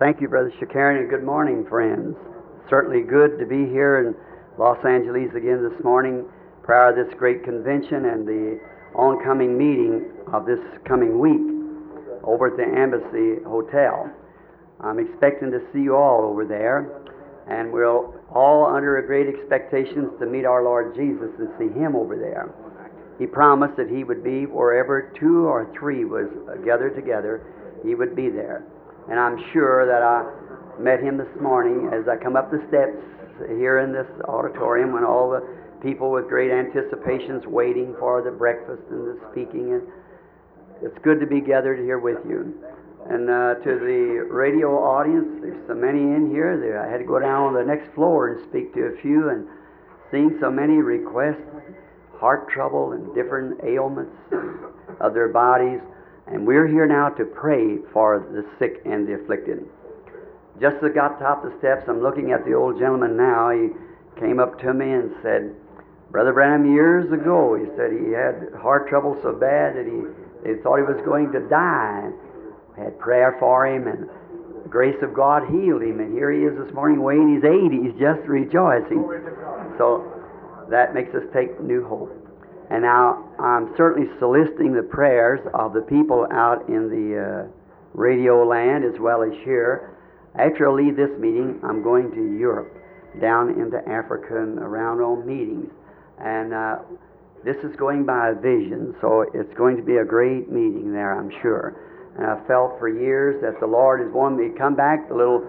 Thank you, Brother Shakarian, and good morning, friends. Certainly good to be here in Los Angeles again this morning, prior to this great convention and the oncoming meeting of this coming week over at the Embassy Hotel. I'm expecting to see you all over there, and we're all under a great expectations to meet our Lord Jesus and see Him over there. He promised that He would be wherever two or three was gathered together, He would be there. And I'm sure that I met Him this morning as I come up the steps here in this auditorium when all the people with great anticipations waiting for the breakfast and the speaking. And it's good to be gathered here with you. And to the radio audience, there's so many in here. I had to go down on the next floor and speak to a few, and seeing so many requests, heart trouble and different ailments of their bodies. And we're here now to pray for the sick and the afflicted. Just as I got top of the steps, I'm looking at the old gentleman now. He came up to me and said, Brother Branham, years ago, he said he had heart trouble so bad that they thought he was going to die. I had prayer for him, and the grace of God healed him. And here he is this morning, weighing his 80s, just rejoicing. So that makes us take new hope. And now I'm certainly soliciting the prayers of the people out in the radio land as well as here. After I leave this meeting, I'm going to Europe, down into Africa and around on meetings. And this is going by a vision, so it's going to be a great meeting there, I'm sure. And I felt for years that the Lord has wanted me to come back, the little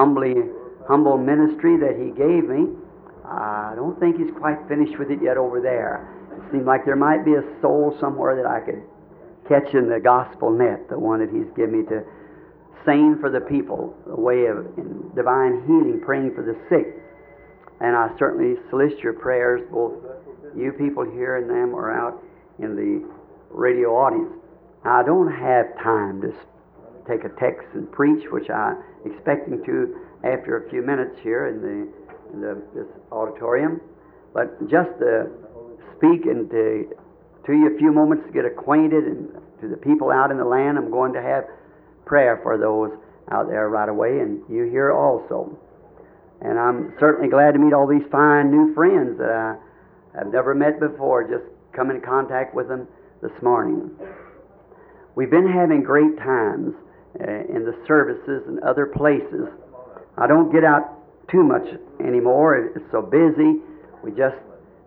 humble ministry that He gave me. I don't think He's quite finished with it yet over there. It seemed like there might be a soul somewhere that I could catch in the gospel net, the one that He's given me to sing for the people, a way of divine healing, praying for the sick. And I certainly solicit your prayers, both you people here and them are out in the radio audience. Now, I don't have time to take a text and preach, which I'm expecting to after a few minutes here in this auditorium, but just to speak and to you a few moments to get acquainted, and to the people out in the land, I'm going to have prayer for those out there right away, and you here also. And I'm certainly glad to meet all these fine new friends that I have never met before, just come in contact with them this morning. We've been having great times in the services and other places. I don't get out too much anymore. It's so busy. We just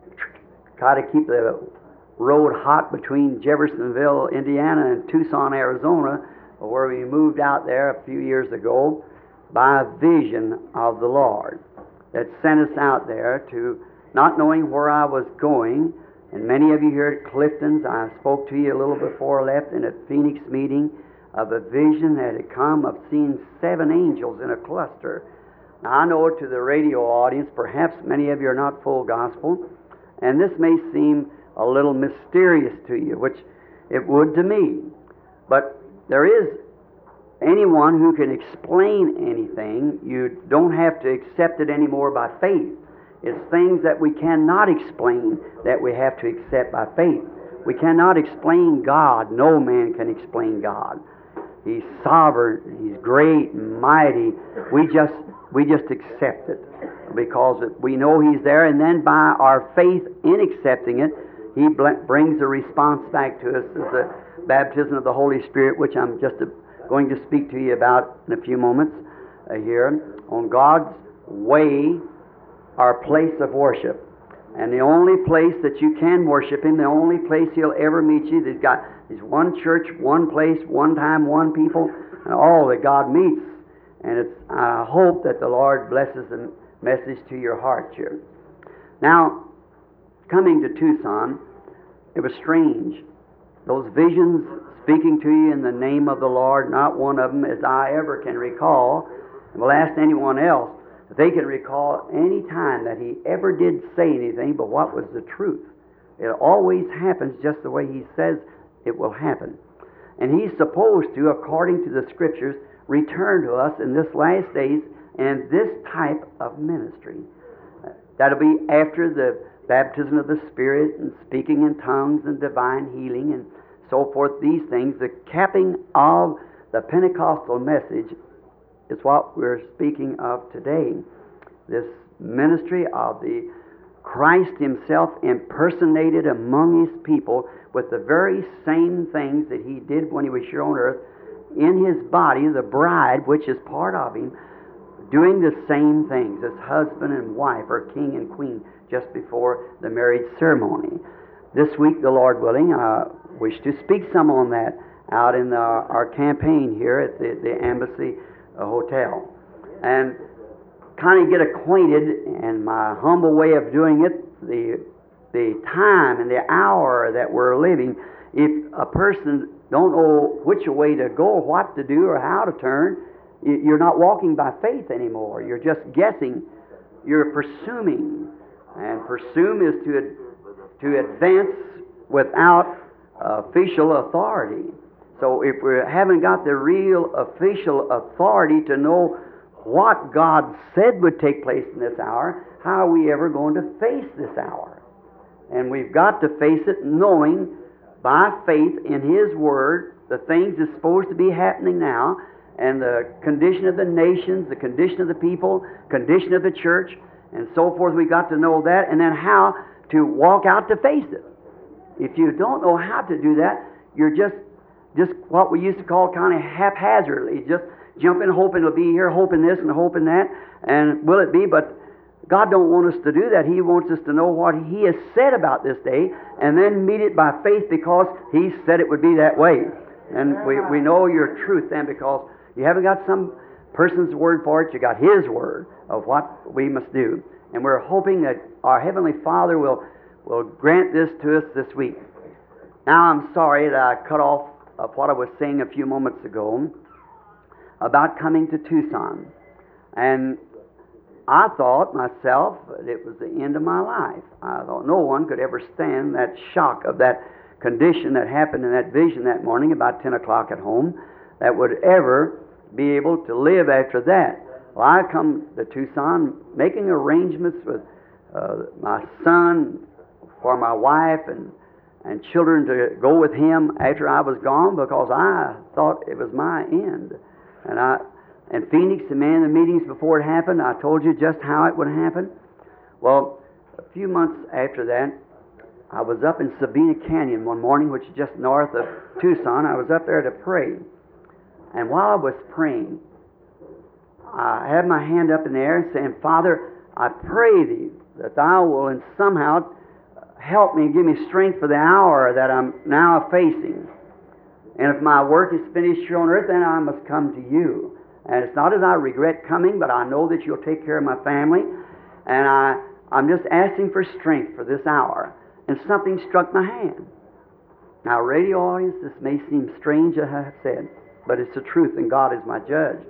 try to keep the road hot between Jeffersonville, Indiana, and Tucson, Arizona, where we moved out there a few years ago by a vision of the Lord that sent us out there to not knowing where I was going. And many of you here at Clifton's, I spoke to you a little before I left in a Phoenix meeting of a vision that had come of seeing 7 angels in a cluster. Now, I know to the radio audience, perhaps many of you are not full gospel, and this may seem a little mysterious to you, which it would to me. But there is anyone who can explain anything. You don't have to accept it anymore by faith. It's things that we cannot explain that we have to accept by faith. We cannot explain God. No man can explain God. He's sovereign. He's great and mighty. We just accept it because we know He's there, and then by our faith in accepting it, He brings a response back to us as the baptism of the Holy Spirit, which I'm just going to speak to you about in a few moments here on God's way, our place of worship. And the only place that you can worship Him, the only place He'll ever meet you, there's one church, one place, one time, one people, and all that God meets. And I hope that the Lord blesses the message to your heart here. Now, coming to Tucson, it was strange. Those visions speaking to you in the name of the Lord, not one of them, as I ever can recall, and will ask anyone else if they can recall any time that He ever did say anything but what was the truth. It always happens just the way He says it will happen. And He's supposed to, according to the Scriptures, return to us in this last days and this type of ministry. That'll be after the baptism of the Spirit and speaking in tongues and divine healing and so forth. These things, the capping of the Pentecostal message is what we're speaking of today. This ministry of the Christ Himself impersonated among His people with the very same things that He did when He was here on earth, in His body, the bride, which is part of Him, doing the same things as husband and wife, or king and queen, just before the marriage ceremony. This week, the Lord willing, I wish to speak some on that out in our campaign here at the Embassy Hotel. And kind of get acquainted, and my humble way of doing it, the time and the hour that we're living. If a person don't know which way to go, or what to do, or how to turn, you're not walking by faith anymore. You're just guessing. You're presuming. And presume is to advance without official authority. So if we haven't got the real official authority to know what God said would take place in this hour, how are we ever going to face this hour? And we've got to face it knowing by faith in His Word the things that's supposed to be happening now, and the condition of the nations, the condition of the people, condition of the church, and so forth. We've got to know that, and then how to walk out to face it. If you don't know how to do that, you're just what we used to call kind of haphazardly, just jumping, hoping it'll be here, hoping this and hoping that, and will it be? But God don't want us to do that. He wants us to know what He has said about this day, and then meet it by faith because He said it would be that way. And we know your truth then, because you haven't got some person's word for it. You got His word of what we must do. And we're hoping that our Heavenly Father will grant this to us this week. Now, I'm sorry that I cut off of what I was saying a few moments ago about coming to Tucson. And I thought myself that it was the end of my life. I thought no one could ever stand that shock of that condition that happened in that vision that morning about 10 o'clock at home, that would ever be able to live after that. Well, I come to Tucson making arrangements with my son for my wife and children to go with him after I was gone, because I thought it was my end. And in Phoenix, the man in the meetings before it happened, I told you just how it would happen. Well, a few months after that, I was up in Sabina Canyon one morning, which is just north of Tucson. I was up there to pray. And while I was praying, I had my hand up in the air and saying, Father, I pray Thee that Thou will and somehow help me and give me strength for the hour that I'm now facing. And if my work is finished here on earth, then I must come to You. And it's not as I regret coming, but I know that You'll take care of my family. And I'm just asking for strength for this hour. And something struck my hand. Now, radio audience, this may seem strange as I have said, but it's the truth, and God is my judge.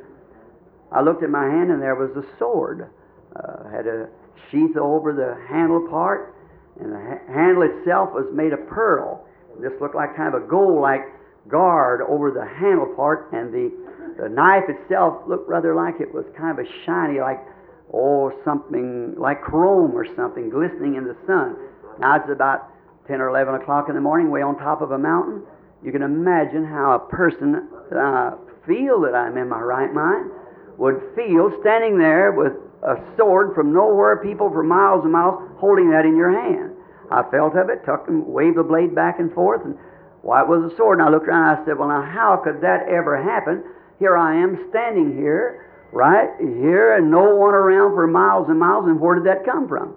I looked at my hand, and there was a sword. Had a sheath over the handle part, and the handle itself was made of pearl. This looked like kind of a gold-like guard over the handle part, and the knife itself looked rather like it was kind of a shiny, like, something like chrome or something, glistening in the sun. Now, it's about 10 or 11 o'clock in the morning, way on top of a mountain. You can imagine how a person, feel that I'm in my right mind, would feel standing there with a sword from nowhere, people for miles and miles, holding that in your hand. I felt of it, took and waved the blade back and forth, and why, it was a sword. And I looked around and I said, well, now, how could that ever happen? Here I am standing here, right here, and no one around for miles and miles, and where did that come from?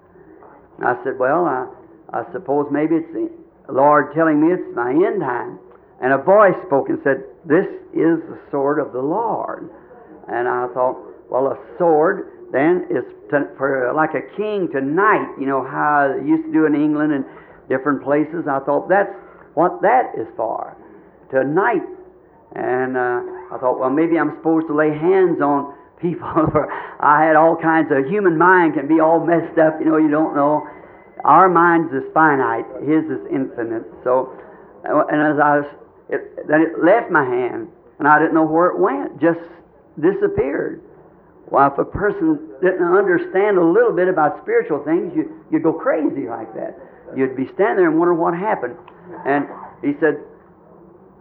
And I said, well, I suppose maybe it's the Lord telling me it's my end time. And a voice spoke and said, this is the sword of the Lord. And I thought, well, a sword then is for like a king to knight, you know how they used to do in England and different places. I thought that's what that is for, to knight. And I thought, well, maybe I'm supposed to lay hands on people. I had all kinds of, human mind can be all messed up, you don't know. Our mind's is finite, His is infinite. So, and as then it left my hand, and I didn't know where it went, just disappeared. Well, if a person didn't understand a little bit about spiritual things, you'd go crazy like that. You'd be standing there and wonder what happened. And he said,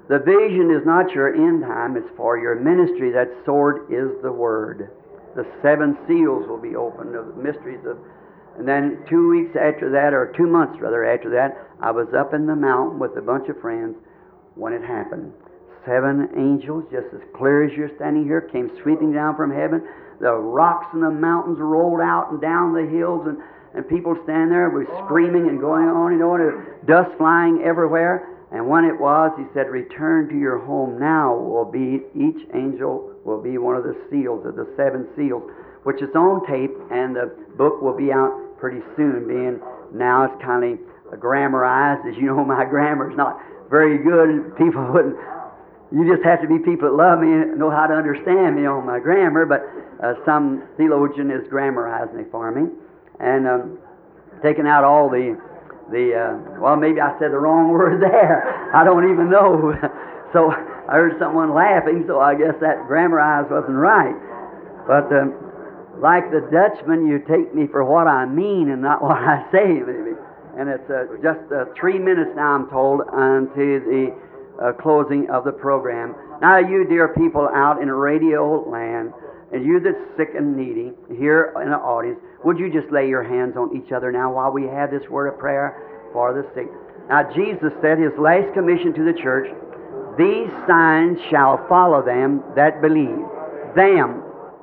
The vision is not your end time, it's for your ministry. That sword is the Word. The 7 seals will be opened, the mysteries of. And then 2 weeks after that, or 2 months rather after that, I was up in the mountain with a bunch of friends when it happened. 7 angels, just as clear as you're standing here, came sweeping down from heaven. The rocks and the mountains rolled out and down the hills, and people standing there were screaming and going on and on, dust flying everywhere. And when it was, he said, return to your home now. Will be each angel will be one of the seals of the 7 seals, which is on tape, and the book will be out pretty soon, being now it's kind of grammarized. As you know, my grammar is not very good. People wouldn't. You just have to be people that love me and know how to understand me on my grammar. But some theologian is grammarizing it for me, and taking out all the well, maybe I said the wrong word there. I don't even know. So I heard someone laughing, so I guess that grammarized wasn't right. But like the Dutchman, you take me for what I mean and not what I say, maybe. And it's just 3 minutes now, I'm told, unto the closing of the program. Now, you dear people out in radio land, and you that's sick and needy here in the audience, would you just lay your hands on each other now while we have this word of prayer for the sick? Now, Jesus said, His last commission to the church, these signs shall follow them that believe. Them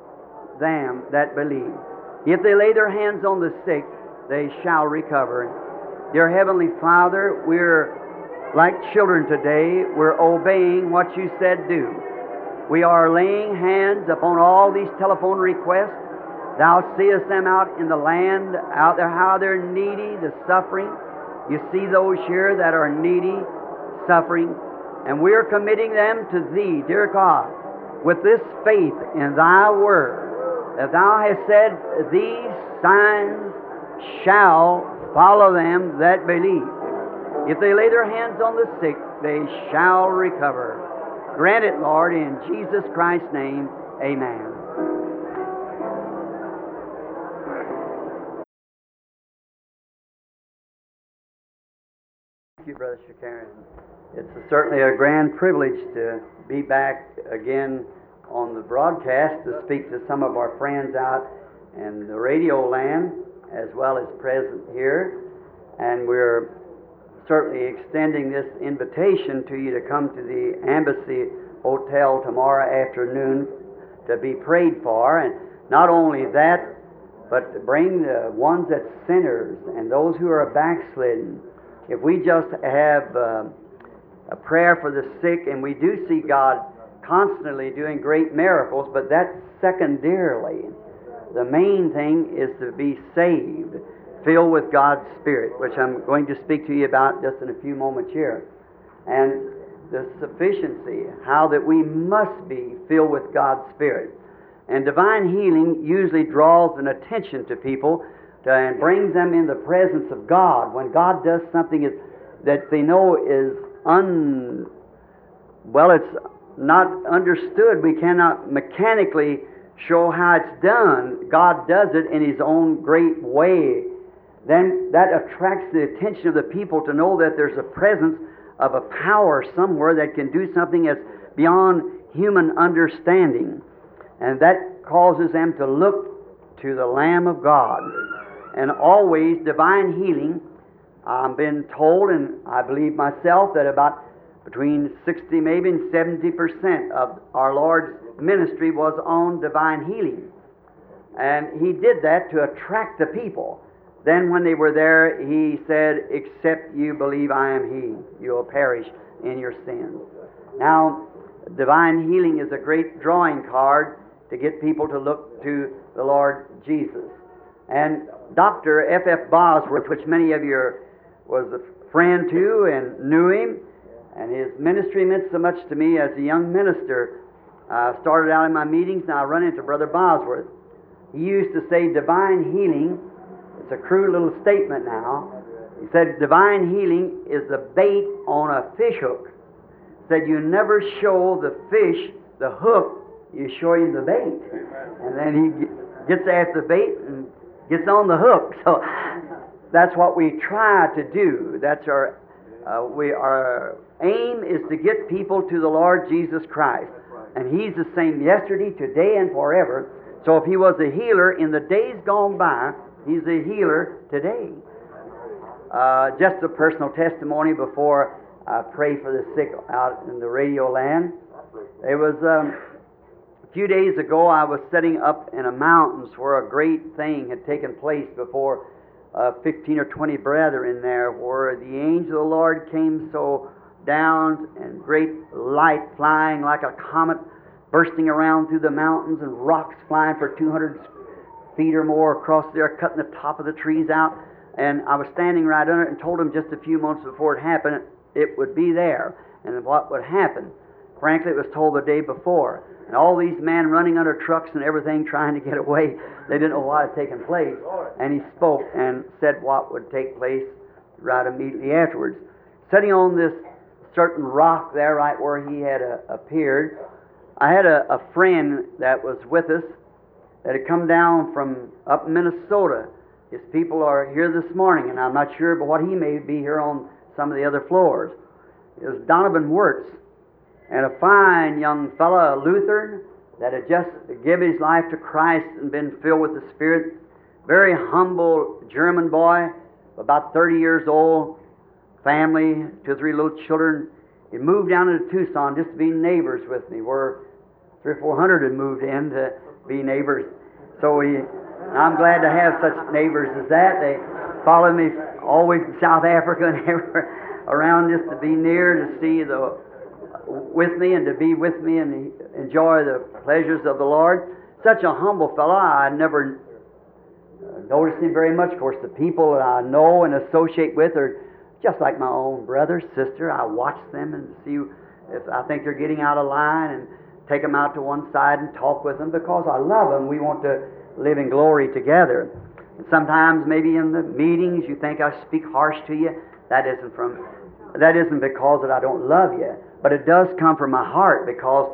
that believe. If they lay their hands on the sick, they shall recover. Dear Heavenly Father, we're like children today. We're obeying what you said do. We are laying hands upon all these telephone requests. Thou seest them out in the land, out there, how they're needy, the suffering. You see those here that are needy, suffering, and we're committing them to Thee, dear God, with this faith in Thy Word, that Thou hast said, these signs shall follow them that believe. If they lay their hands on the sick, they shall recover. Grant it, Lord, in Jesus Christ's name, amen. Thank you, Brother Shakarian. It's certainly a grand privilege to be back again on the broadcast to speak to some of our friends out in the radio land as well as present here. And we're certainly extending this invitation to you to come to the Embassy Hotel tomorrow afternoon to be prayed for. And not only that, but to bring the ones that's sinners and those who are backslidden. If we just have a prayer for the sick, and we do see God constantly doing great miracles, but that's secondarily. The main thing is to be saved, filled with God's Spirit, which I'm going to speak to you about just in a few moments here. And the sufficiency, how that we must be filled with God's Spirit. And divine healing usually draws an attention to people and brings them in the presence of God. When God does something that they know is it's not understood. We cannot mechanically show how it's done. God does it in His own great way. Then that attracts the attention of the people to know that there's a presence of a power somewhere that can do something that's beyond human understanding. And that causes them to look to the Lamb of God. And always divine healing, I've been told, and I believe myself, that about between 60 maybe and 70% of our Lord's ministry was on divine healing. And He did that to attract the people. Then when they were there, He said, except you believe I am He, you will perish in your sins. Now, divine healing is a great drawing card to get people to look to the Lord Jesus. And Dr. F.F. Bosworth, which many of you was a friend to and knew him, and his ministry meant so much to me as a young minister. I started out in my meetings, and I run into Brother Bosworth. He used to say divine healing, it's a crude little statement now. He said divine healing is the bait on a fish hook. He said you never show the fish the hook, you show him the bait. And then he gets after the bait and gets on the hook. So that's what we try to do. That's our aim is to get people to the Lord Jesus Christ. And He's the same yesterday, today, and forever. So if He was a healer in the days gone by, He's a healer today. Just a personal testimony before I pray for the sick out in the radio land. It was a few days ago, I was sitting up in the mountains where a great thing had taken place before 15 or 20 brethren there, where the angel of the Lord came so down and great light flying like a comet bursting around through the mountains and rocks flying for 200 feet or more across there, cutting the top of the trees out. And I was standing right under it and told him just a few months before it happened, it would be there and what would happen. Frankly, it was told the day before. And all these men running under trucks and everything trying to get away, they didn't know what had taken place. And he spoke and said what would take place right immediately afterwards. Sitting on this certain rock there, right where he had appeared, I had a friend that was with us that had come down from up in Minnesota. His people are here this morning, and I'm not sure, but what he may be here on some of the other floors. It was Donovan Wirtz, and a fine young fellow, a Lutheran, that had just given his life to Christ and been filled with the Spirit. Very humble German boy, about 30 years old, family, 2 or 3 little children. He moved down into Tucson just to be neighbors with me, where 300 or 400 had moved in to be neighbors. So I'm glad to have such neighbors as that. They follow me always in South Africa and everywhere around just to be near, to see with me and to be with me and enjoy the pleasures of the Lord. Such a humble fellow. I never noticed him very much. Of course, the people that I know and associate with are just like my own brother, sister. I watch them and see if I think they're getting out of line and take them out to one side and talk with them because I love them. We want to live in glory together. And sometimes maybe in the meetings you think I speak harsh to you. That isn't because that I don't love you, but it does come from my heart because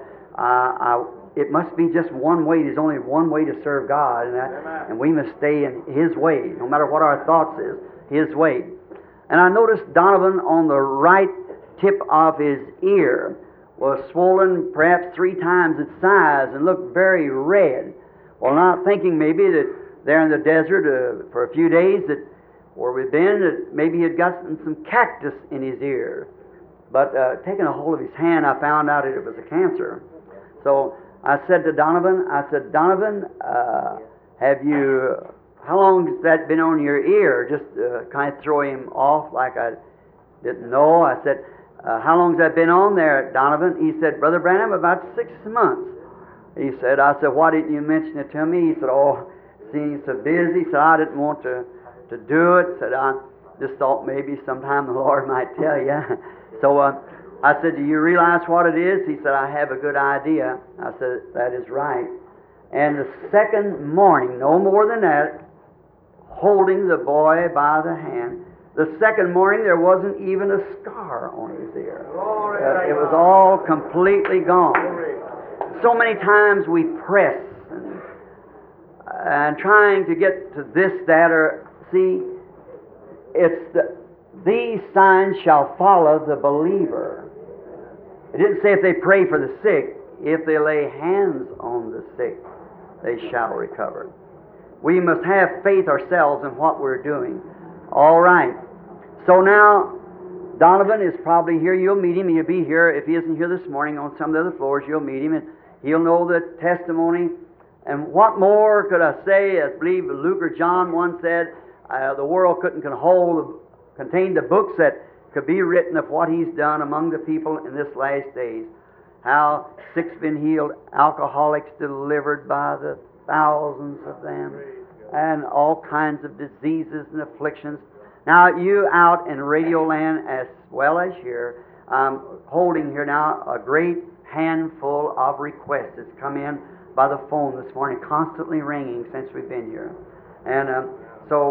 it must be just one way. There's only one way to serve God, and we must stay in His way, no matter what our thoughts is, His way. And I noticed Donovan on the right tip of his ear was swollen perhaps 3 times its size and looked very red. Well, not thinking maybe that there in the desert for a few days that where we've been, that maybe he had gotten some cactus in his ear. But taking a hold of his hand, I found out that it was a cancer. So I said to Donovan, how long has that been on your ear? Just kind of throw him off like I didn't know. I said, how long has that been on there, Donovan? He said, Brother Branham, about 6 months. I said, why didn't you mention it to me? He said, oh, seeing so busy. He said, I didn't want to do it. Said, I just thought maybe sometime the Lord might tell you. So I said, do you realize what it is? He said, I have a good idea. I said, that is right. And the second morning, no more than that, holding the boy by the hand, the second morning there wasn't even a scar on his ear. It was all completely gone. So many times we press and trying to get to this, that, or see, these signs shall follow the believer. It didn't say if they pray for the sick, if they lay hands on the sick, they shall recover. We must have faith ourselves in what we're doing. All right. So now, Donovan is probably here. You'll meet him. He'll be here. If he isn't here this morning on some of the other floors, you'll meet him, and he'll know the testimony. And what more could I say? I believe Luke or John once said, the world couldn't contain the books that could be written of what he's done among the people in this last days. How sick's been healed, alcoholics delivered by the thousands of them, and all kinds of diseases and afflictions. Now, you out in Radio Land as well as here, I'm holding here now a great handful of requests that's come in by the phone this morning, constantly ringing since we've been here. And so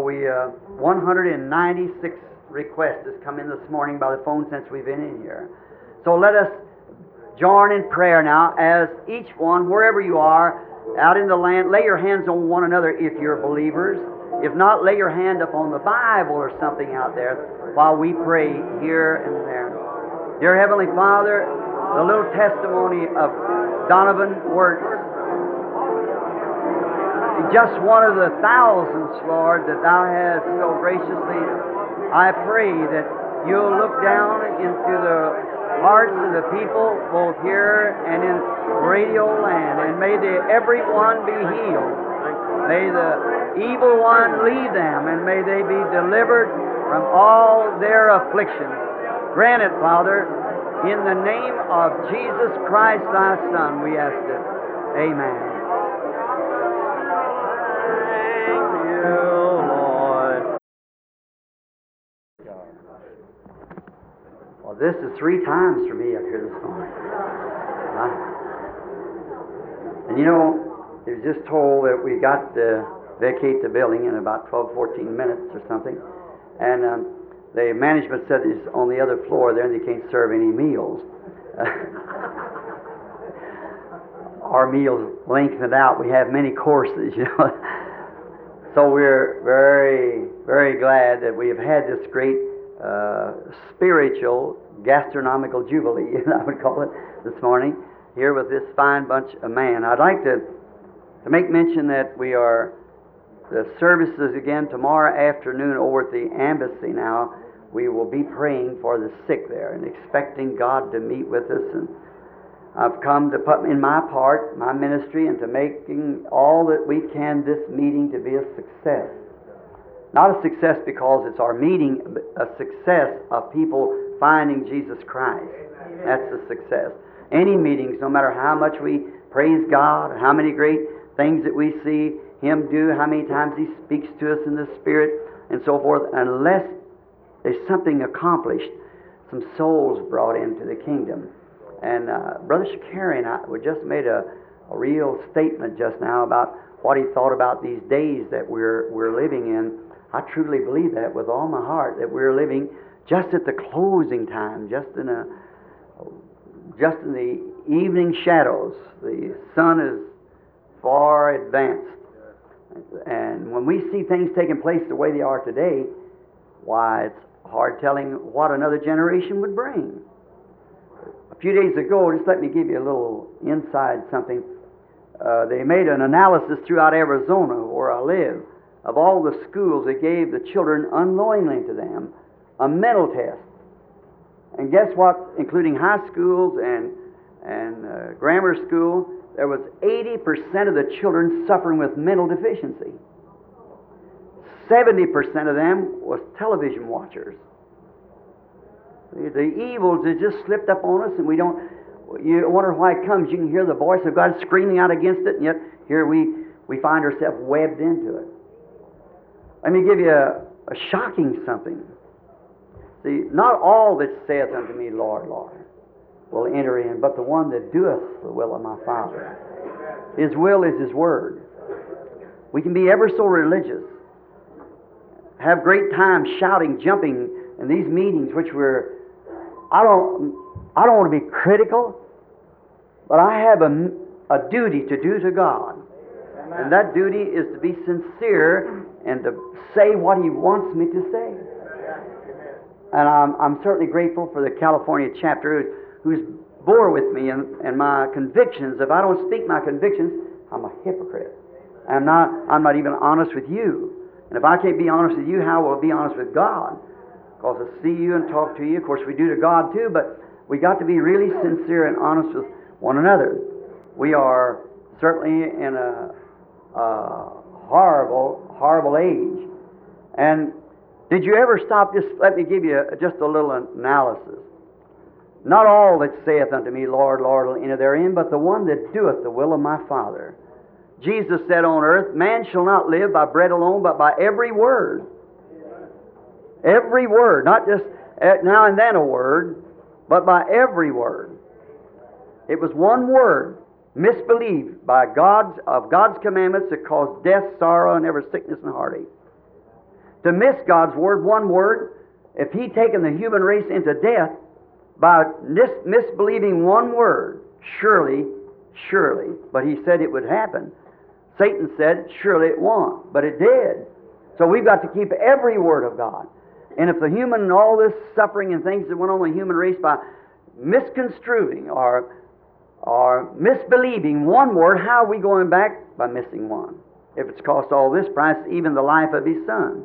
196 requests has come in this morning by the phone since we've been in here. So let us join in prayer now as each one, wherever you are, out in the land, lay your hands on one another if you're believers. If not, lay your hand up on the Bible or something out there while we pray here and there. Dear Heavenly Father, the little testimony of Donovan Wirtz, just one of the thousands, Lord, that Thou hast so graciously, I pray that You'll look down into the hearts of the people, both here and in radio land, and may everyone be healed. May the evil one leave them, and may they be delivered from all their afflictions. Grant it, Father, in the name of Jesus Christ, Thy Son, we ask it. Amen. Thank you, Lord. Well, this is 3 times for me up here this morning. And you know, it was just told that we got to vacate the building in about 12, 14 minutes or something. And the management said it's on the other floor there and they can't serve any meals. Our meals lengthened out. We have many courses, you know. So we're very, very glad that we have had this great spiritual gastronomical jubilee, I would call it, this morning, here with this fine bunch of men. I'd like to make mention that we are, the services again tomorrow afternoon over at the embassy now. We will be praying for the sick there and expecting God to meet with us. And I've come to put in my part, my ministry, and to making all that we can this meeting to be a success. Not a success because it's our meeting, but a success of people finding Jesus Christ. That's the success. Any meetings, no matter how much we praise God, how many great things that we see Him do, how many times He speaks to us in the Spirit, and so forth, unless there's something accomplished, some souls brought into the kingdom. And Brother Shakarian we just made a real statement just now about what he thought about these days that we're living in. I truly believe that with all my heart, that we're living just at the closing time, just in the evening shadows. The sun is far advanced. And when we see things taking place the way they are today, why, it's hard telling what another generation would bring. A few days ago, just let me give you a little inside something. They made an analysis throughout Arizona, where I live, of all the schools. They gave the children unknowingly to them a mental test. And guess what? Including high schools and grammar school, there was 80% of the children suffering with mental deficiency. 70% of them was television watchers. The evils have just slipped up on us, and you wonder why it comes. You can hear the voice of God screaming out against it, and yet here we find ourselves webbed into it. Let me give you a shocking something. See, not all that saith unto me, Lord, Lord, will enter in, but the one that doeth the will of my Father. His will is His Word. We can be ever so religious, have great time shouting, jumping in these meetings, which I don't want to be critical, but I have a duty to do to God. Amen. And that duty is to be sincere and to say what He wants me to say. And I'm certainly grateful for the California chapter who's bore with me and my convictions. If I don't speak my convictions, I'm a hypocrite. I'm not even honest with you. And if I can't be honest with you, how will I be honest with God? Because I see you and talk to you. Of course, we do to God too, but we got to be really sincere and honest with one another. We are certainly in a horrible, horrible age. And did you ever stop? Just let me give you just a little analysis. Not all that saith unto me, Lord, Lord, will enter therein, but the one that doeth the will of my Father. Jesus said on earth, man shall not live by bread alone, but by every word. Every word, not just now and then a word, but by every word. It was one word, misbelieved by God's commandments that caused death, sorrow, and every sickness and heartache. To miss God's word, one word, if He'd taken the human race into death by misbelieving one word, surely, but He said it would happen. Satan said, surely it won't, but it did. So we've got to keep every word of God. And if the human and all this suffering and things that went on in the human race by misconstruing or misbelieving one word, how are we going back? By missing one. If it's cost all this price, even the life of His Son.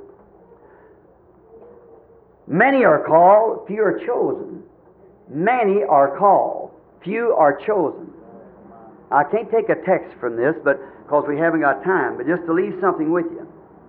Many are called, few are chosen. Many are called, few are chosen. I can't take a text from this, but because we haven't got time, but just to leave something with you.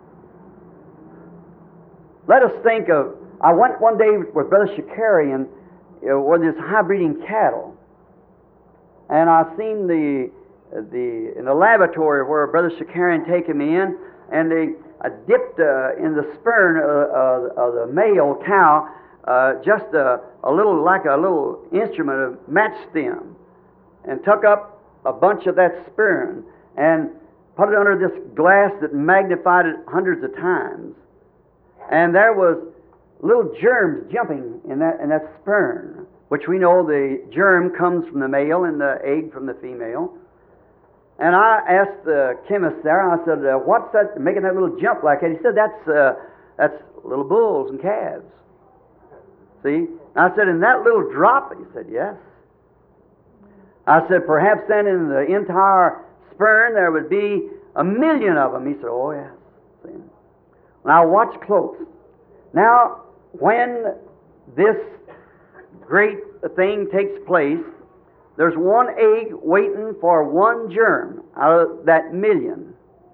Let us think of, I went one day with Brother Shakarian with his high-breeding cattle, and I seen in the laboratory where Brother Shakarian taken me in, and they dipped in the sperm of the male cow just a little instrument of match stem, and took up a bunch of that sperm and put it under this glass that magnified it hundreds of times, and there was little germs jumping in that sperm, which we know the germ comes from the male and the egg from the female. And I asked the chemist there, I said, what's that making that little jump like that? He said, that's little bulls and calves. See? I said, in that little drop? He said, yes. I said, perhaps then in the entire sperm there would be 1,000,000 of them. He said, oh yes. See? Now watch close. Now, when this great thing takes place, there's one egg waiting for one germ out of that 1,000,000.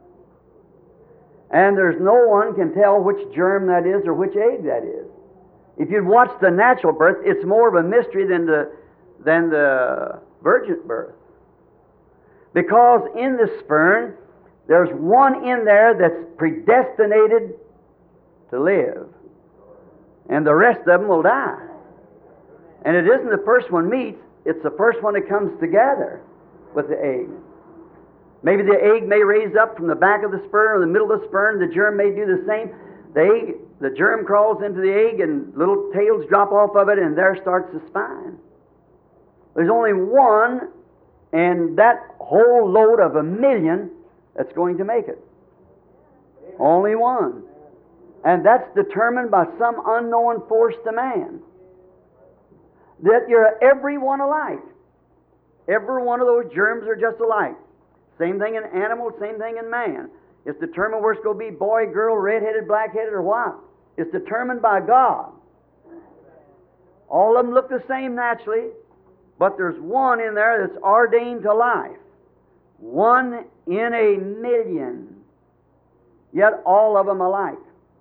And there's no one can tell which germ that is or which egg that is. If you'd watch the natural birth, it's more of a mystery than the virgin birth. Because in the sperm, there's one in there that's predestinated to live. And the rest of them will die. And it isn't the first one meets, it's the first one that comes together with the egg. Maybe the egg may raise up from the back of the sperm or the middle of the sperm. The germ may do the same. The germ crawls into the egg and little tails drop off of it, and there starts the spine. There's only one in that whole load of 1,000,000 that's going to make it. Only one. And that's determined by some unknown force to man. That you're every one alike. Every one of those germs are just alike. Same thing in animals, same thing in man. It's determined where it's going to be boy, girl, red-headed, black-headed, or what. It's determined by God. All of them look the same naturally, but there's one in there that's ordained to life. 1 in 1,000,000. Yet all of them alike.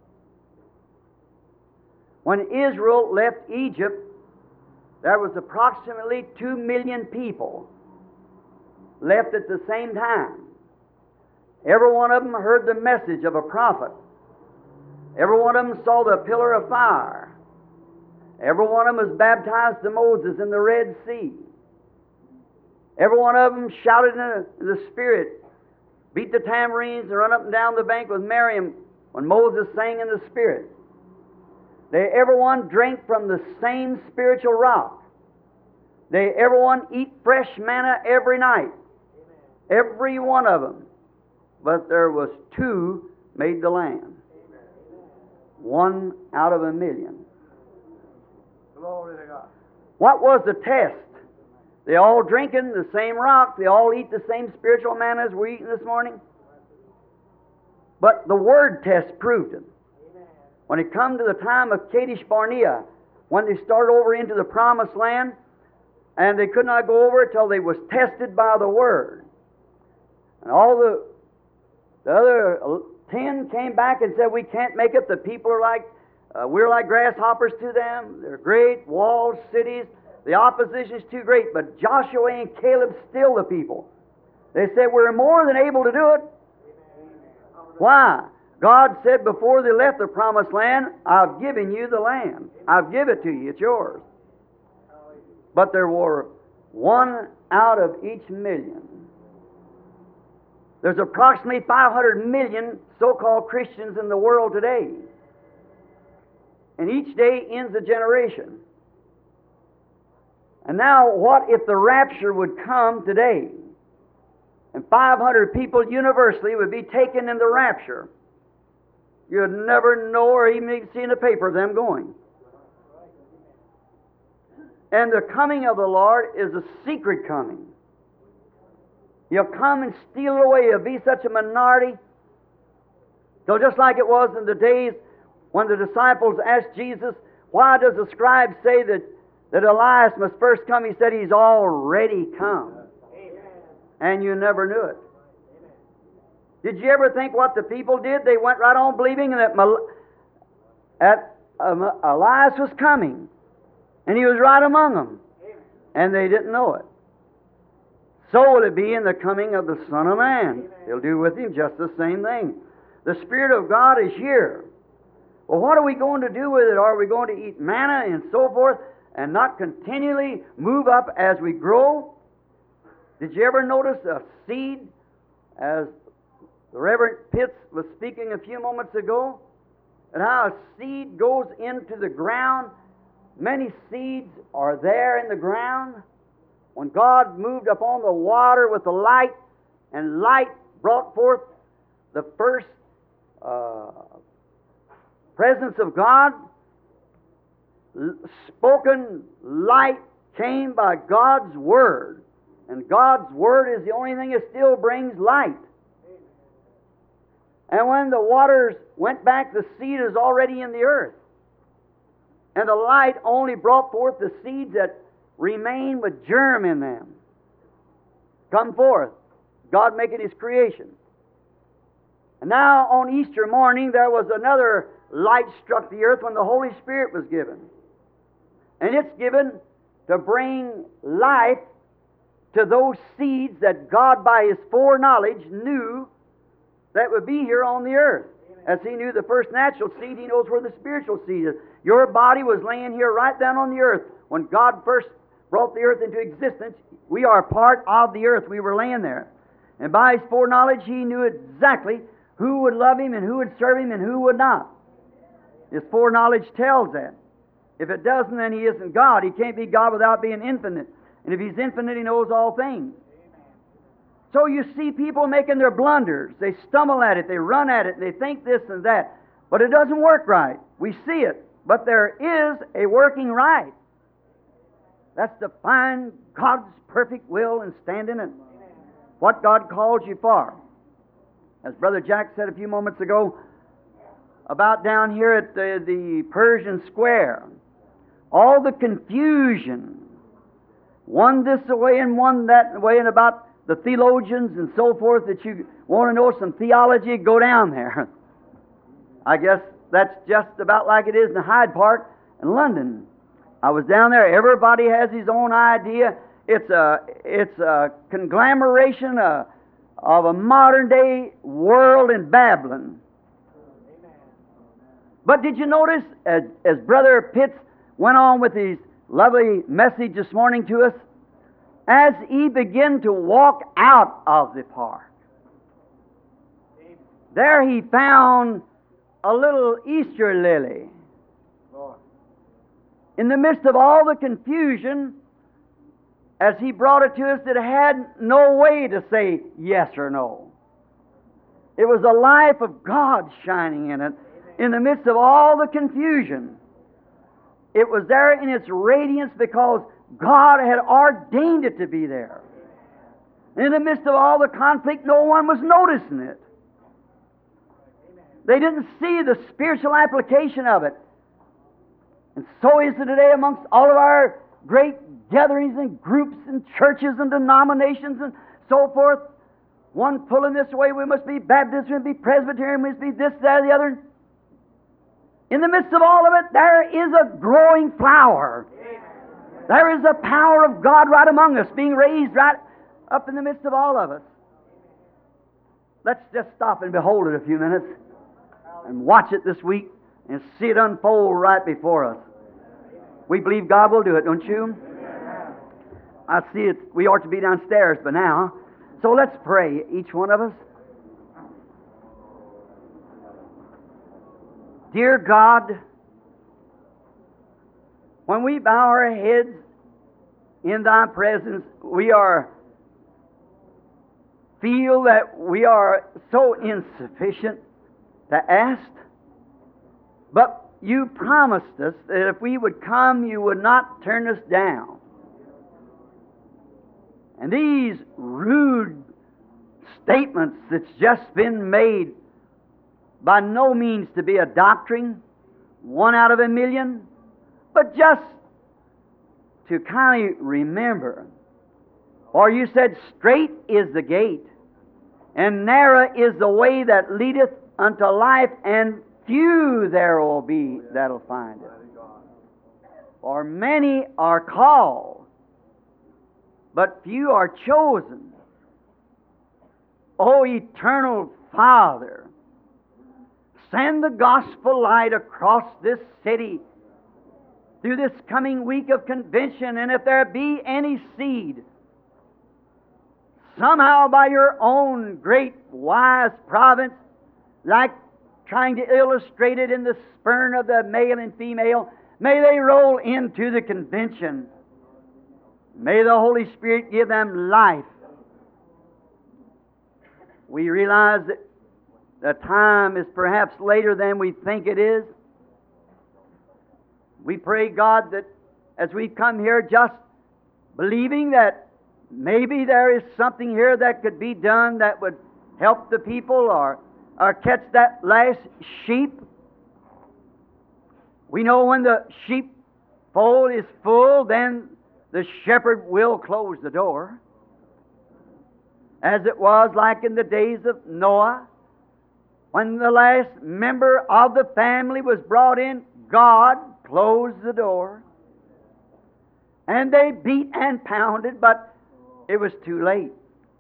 When Israel left Egypt, there was approximately 2,000,000 people left at the same time. Every one of them heard the message of a prophet. Every one of them saw the pillar of fire. Every one of them was baptized to Moses in the Red Sea. Every one of them shouted in the Spirit, beat the tambourines, and run up and down the bank with Miriam when Moses sang in the Spirit. Everyone drank from the same spiritual rock. Everyone eat fresh manna every night. Every one of them. But there was 2 made the land. 1 out of 1,000,000. Glory to God. What was the test? They all drinking the same rock. They all eat the same spiritual manna as we're eating this morning. But the word test proved it. When it come to the time of Kadesh Barnea, when they started over into the Promised Land, and they could not go over till they was tested by the Word. And all the other 10 came back and said, we can't make it. The people are we're like grasshoppers to them. They're great walled cities. The opposition is too great. But Joshua and Caleb still the people. They said, we're more than able to do it. Why? God said before they left the Promised Land, I've given you the land. I've given it to you. It's yours. But there were 1 out of each 1,000,000. There's approximately 500 million so-called Christians in the world today. And each day ends a generation. And now, what if the rapture would come today? And 500 people universally would be taken in the rapture. You'd never know or even see in the paper them going. And the coming of the Lord is a secret coming. He'll come and steal it away. He'll be such a minority. So just like it was in the days when the disciples asked Jesus, why does the scribe say that Elias must first come? He said, He's already come. Amen. And you never knew it. Amen. Did you ever think what the people did? They went right on believing that Elias was coming. And He was right among them. Amen. And they didn't know it. So will it be in the coming of the Son of Man. Amen. He'll do with Him just the same thing. The Spirit of God is here. Well, what are we going to do with it? Are we going to eat manna and so forth and not continually move up as we grow? Did you ever notice a seed, as the Reverend Pitts was speaking a few moments ago, and how a seed goes into the ground? Many seeds are there in the ground. When God moved upon the water with the light, and light brought forth the first presence of God, spoken light came by God's Word. And God's Word is the only thing that still brings light. And when the waters went back, the seed is already in the earth. And the light only brought forth the seeds that remain with germ in them. Come forth. God making His creation. And now on Easter morning there was another light struck the earth when the Holy Spirit was given. And it's given to bring life to those seeds that God by His foreknowledge knew that would be here on the earth. As He knew the first natural seed, He knows where the spiritual seed is. Your body was laying here right down on the earth. When God first brought the earth into existence, we are part of the earth. We were laying there. And by His foreknowledge, He knew exactly who would love Him and who would serve Him and who would not. His foreknowledge tells that. If it doesn't, then He isn't God. He can't be God without being infinite. And if He's infinite, He knows all things. So you see people making their blunders. They stumble at it, they run at it, and they think this and that. But it doesn't work right. We see it. But there is a working right. That's to find God's perfect will and stand in it. What God calls you for. As Brother Jack said a few moments ago, about down here at the Persian Square, all the confusion, one this way and one that way, and about the theologians and so forth, that you want to know some theology, go down there. I guess that's just about like it is in Hyde Park in London. I was down there. Everybody has his own idea. It's a conglomeration of a modern day world in Babylon. But did you notice, as Brother Pitts went on with his lovely message this morning to us, as he began to walk out of the park, there he found a little Easter lily. In the midst of all the confusion, as he brought it to us, it had no way to say yes or no. It was the life of God shining in it. In the midst of all the confusion, it was there in its radiance because God had ordained it to be there. In the midst of all the conflict, no one was noticing it. They didn't see the spiritual application of it. And so is it today amongst all of our great gatherings and groups and churches and denominations and so forth. One pulling this way, we must be Baptist, we must be Presbyterian, we must be this, that, or the other. In the midst of all of it, there is a growing flower. There is a power of God right among us, being raised right up in the midst of all of us. Let's just stop and behold it a few minutes and watch it this week and see it unfold right before us. We believe God will do it, don't you? I see it. We ought to be downstairs by now. So let's pray, each one of us. Dear God, when we bow our heads in Thy presence, we feel that we are so insufficient to ask. But you promised us that if we would come, you would not turn us down. And these rude statements that's just been made, by no means to be a doctrine, one out of a million, but just to kind of remember. For you said, straight is the gate, and narrow is the way that leadeth unto life, and few there will be that'll find it. For many are called, but few are chosen. O eternal Father, send the gospel light across this city through this coming week of convention, and if there be any seed, somehow by your own great wise providence, like trying to illustrate it in the sperm of the male and female, may they roll into the convention. May the Holy Spirit give them life. We realize that the time is perhaps later than we think it is. We pray, God, that as we come here just believing that maybe there is something here that could be done that would help the people or catch that last sheep. We know when the sheepfold is full, then the shepherd will close the door. As it was like in the days of Noah, when the last member of the family was brought in, God closed the door. And they beat and pounded, but it was too late.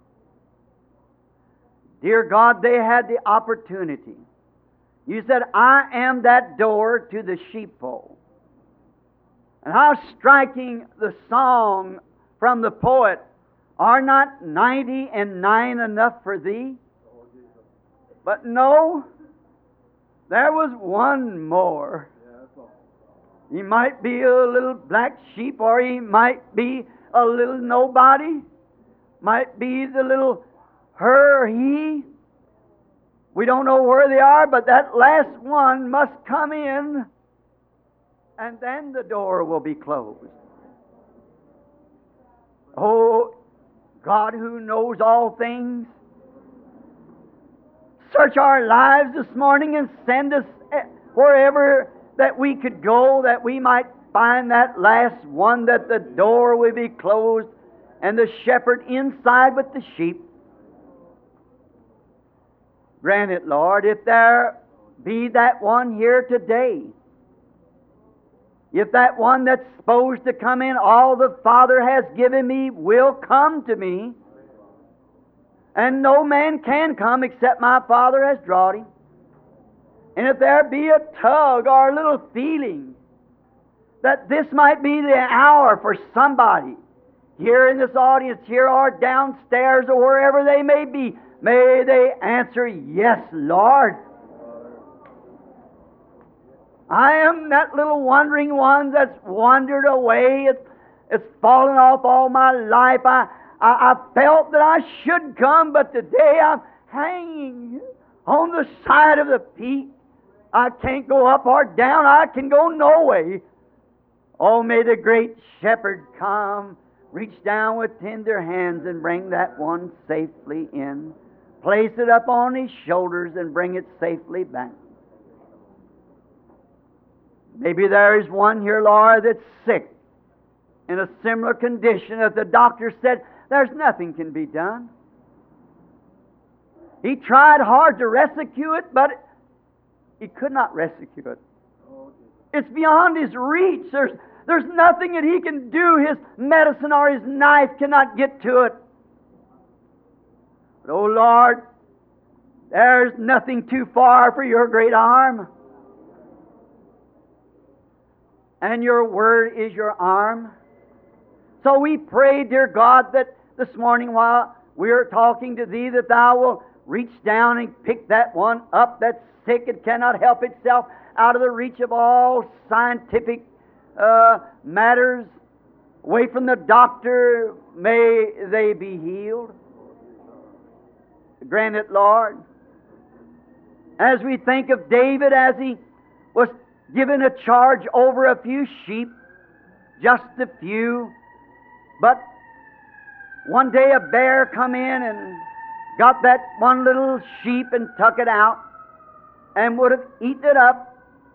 Dear God, they had the opportunity. You said, I am that door to the sheepfold. And how striking the song from the poet, are not 99 enough for thee? But no, there was one more. He might be a little black sheep, or he might be a little nobody, might be the little her or he. We don't know where they are, but that last one must come in, and then the door will be closed. Oh, God who knows all things, search our lives this morning and send us wherever that we could go, that we might find that last one, that the door will be closed and the shepherd inside with the sheep. Grant it, Lord, if there be that one here today, if that one that's supposed to come in, all the Father has given me will come to me, and no man can come except my Father has drawn him. And if there be a tug or a little feeling that this might be the hour for somebody here in this audience, here or downstairs or wherever they may be, may they answer, yes, Lord. I am that little wandering one that's wandered away. It's fallen off all my life. I felt that I should come, but today I'm hanging on the side of the peak. I can't go up or down. I can go no way. Oh, may the great shepherd come, reach down with tender hands and bring that one safely in. Place it up on his shoulders and bring it safely back. Maybe there is one here, Lord, that's sick in a similar condition that the doctor said there's nothing can be done. He tried hard to rescue it, but he could not rescue it. It's beyond his reach. There's nothing that he can do. His medicine or his knife cannot get to it. But, oh Lord, there's nothing too far for your great arm. And your word is your arm. So we pray, dear God, that this morning while we are talking to Thee, that Thou will reach down and pick that one up that's sick and cannot help itself, out of the reach of all scientific matters, away from the doctor. May they be healed. Grant it, Lord. As we think of David, as he was given a charge over a few sheep, just a few. But one day a bear come in and got that one little sheep and took it out and would have eaten it up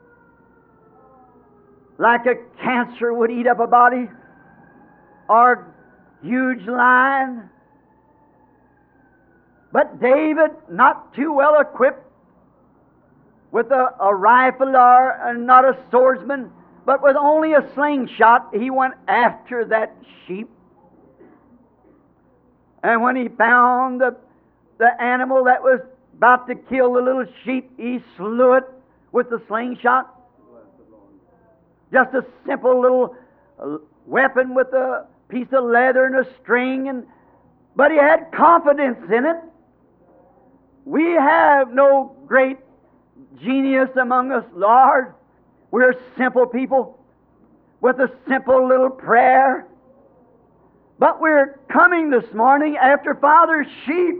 like a cancer would eat up a body, or a huge lion. But David, not too well equipped with a rifle or not a swordsman, but with only a slingshot, he went after that sheep. And when he found the animal that was about to kill the little sheep, he slew it with the slingshot. Just a simple little weapon with a piece of leather and a string, but he had confidence in it. We have no great genius among us, Lord. We're simple people with a simple little prayer. But we're coming this morning after Father's sheep.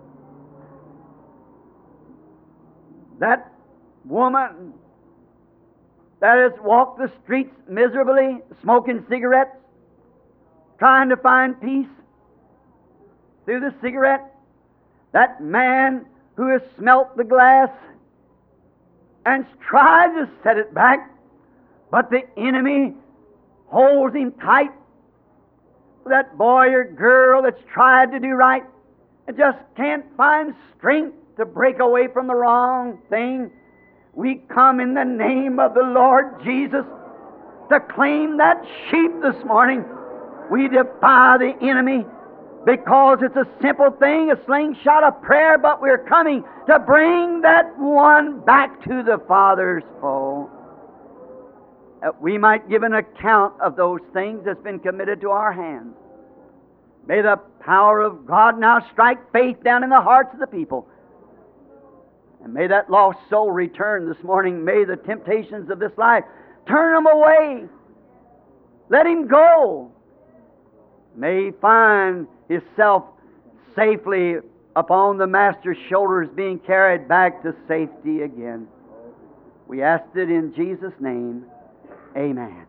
That woman that has walked the streets miserably, smoking cigarettes, trying to find peace through the cigarette. That man who has smelt the glass and tried to set it back, but the enemy holds him tight. That boy or girl that's tried to do right and just can't find strength to break away from the wrong thing. We come in the name of the Lord Jesus to claim that sheep this morning. We defy the enemy because it's a simple thing, a slingshot of prayer, but we're coming to bring that one back to the Father's fold. That we might give an account of those things that's been committed to our hands. May the power of God now strike faith down in the hearts of the people. And may that lost soul return this morning. May the temptations of this life turn him away. Let him go. May he find himself safely upon the Master's shoulders, being carried back to safety again. We ask it in Jesus' name. Amen.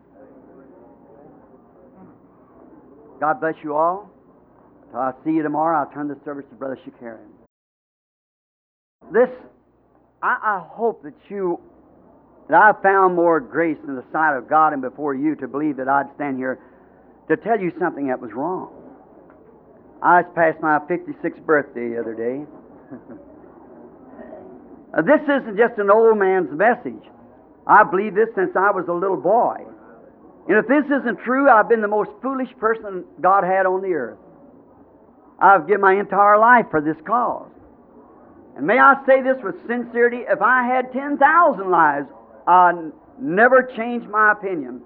God bless you all. Until I see you tomorrow, I'll turn the service to Brother Shakarian. I hope that I found more grace in the sight of God and before you to believe that I'd stand here to tell you something that was wrong. I was past my 56th birthday the other day. This isn't just an old man's message. I believe this since I was a little boy. And if this isn't true, I've been the most foolish person God had on the earth. I've given my entire life for this cause. And may I say this with sincerity, if I had 10,000 lives, I'd never change my opinion.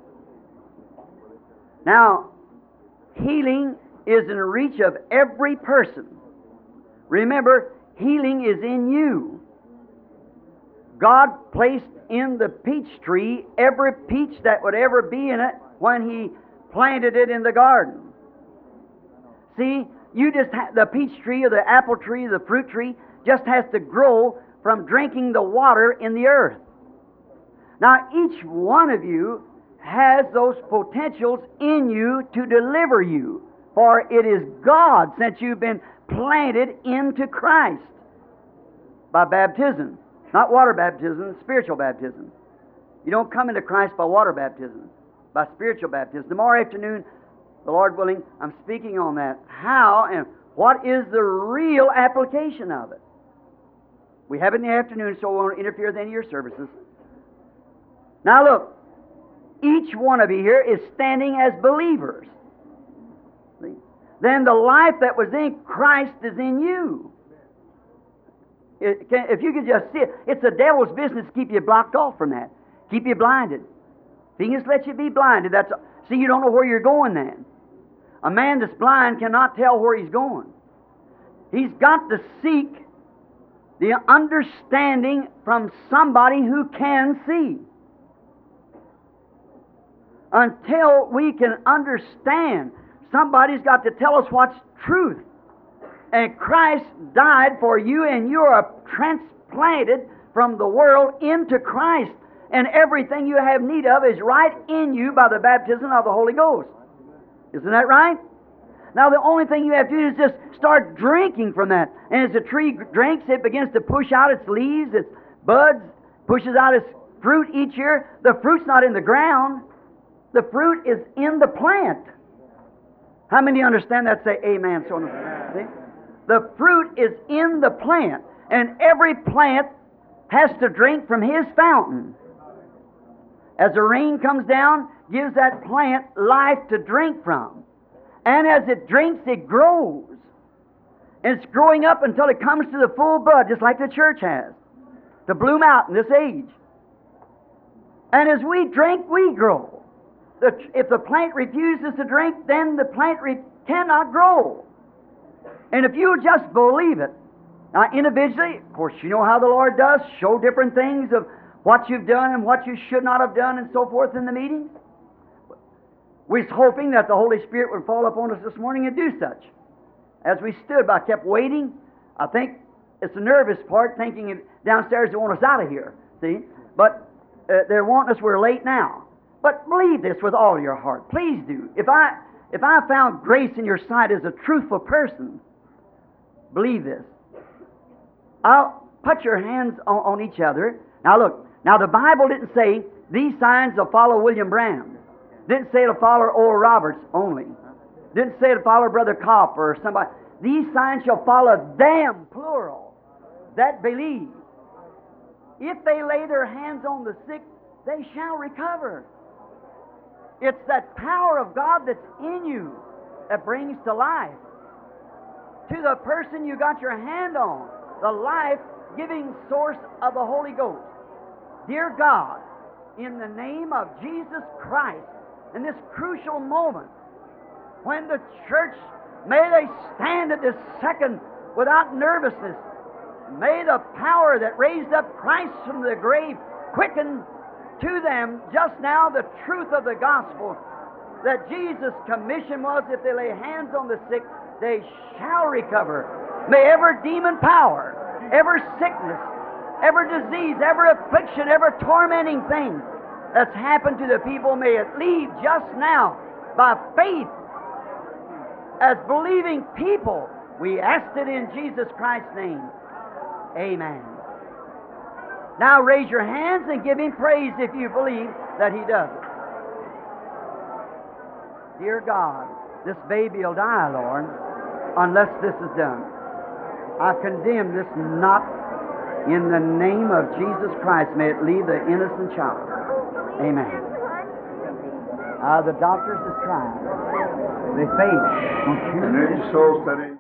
Now, healing is in reach of every person. Remember, healing is in you. God placed in the peach tree every peach that would ever be in it when He planted it in the garden. See, the peach tree or the apple tree or the fruit tree just has to grow from drinking the water in the earth. Now, each one of you has those potentials in you to deliver you, for it is God, since you've been planted into Christ by baptism. Not water baptism, spiritual baptism. You don't come into Christ by water baptism, by spiritual baptism. Tomorrow afternoon, the Lord willing, I'm speaking on that. How and what is the real application of it? We have it in the afternoon, so we won't interfere with any of your services. Now look, each one of you here is standing as believers. See? Then the life that was in Christ is in you. If you could just see it, it's the devil's business to keep you blocked off from that, keep you blinded. If he can just let you be blinded, see, you don't know where you're going then. A man that's blind cannot tell where he's going. He's got to seek the understanding from somebody who can see. Until we can understand, somebody's got to tell us what's truth. And Christ died for you, and you are transplanted from the world into Christ. and everything you have need of is right in you by the baptism of the Holy Ghost. Isn't that right? Now the only thing you have to do is just start drinking from that. And as the tree drinks, it begins to push out its leaves, its buds, pushes out its fruit each year. The fruit's not in the ground. The fruit is in the plant. How many understand that? Say amen. So see? The fruit is in the plant. And every plant has to drink from His fountain. As the rain comes down, gives that plant life to drink from. And as it drinks, it grows. And it's growing up until it comes to the full bud, just like the church has, to bloom out in this age. And as we drink, we grow. If the plant refuses to drink, then the plant cannot grow. And if you just believe it, now individually, of course, you know how the Lord does, show different things of what you've done and what you should not have done and so forth in the meetings. We're hoping that the Holy Spirit would fall upon us this morning and do such. As we stood, I kept waiting. I think it's the nervous part, thinking downstairs they want us out of here, see? But they're wanting us, we're late now. But believe this with all your heart. Please do. If I found grace in your sight as a truthful person, believe this. I'll put your hands on each other. Now look, now the Bible didn't say these signs will follow William Branham. Didn't say it'll follow Oral Roberts only. Didn't say it'll follow Brother Kopp or somebody. These signs shall follow them, plural, that believe. If they lay their hands on the sick, they shall recover. It's that power of God that's in you that brings to life. To the person you got your hand on, the life-giving source of the Holy Ghost. Dear God, in the name of Jesus Christ, in this crucial moment, when the church, may they stand at this second without nervousness. May the power that raised up Christ from the grave quicken to them just now the truth of the gospel, that Jesus' commission was, if they lay hands on the sick, they shall recover. May every demon power, every sickness, every disease, every affliction, every tormenting thing that's happened to the people, may it leave just now by faith as believing people. We asked it in Jesus Christ's name. Amen. Now raise your hands and give Him praise if you believe that He does it. Dear God, this baby will die, Lord, unless this is done. I condemn this not in the name of Jesus Christ. May it leave the innocent child. Amen. The doctors is trying. They faith. Don't you?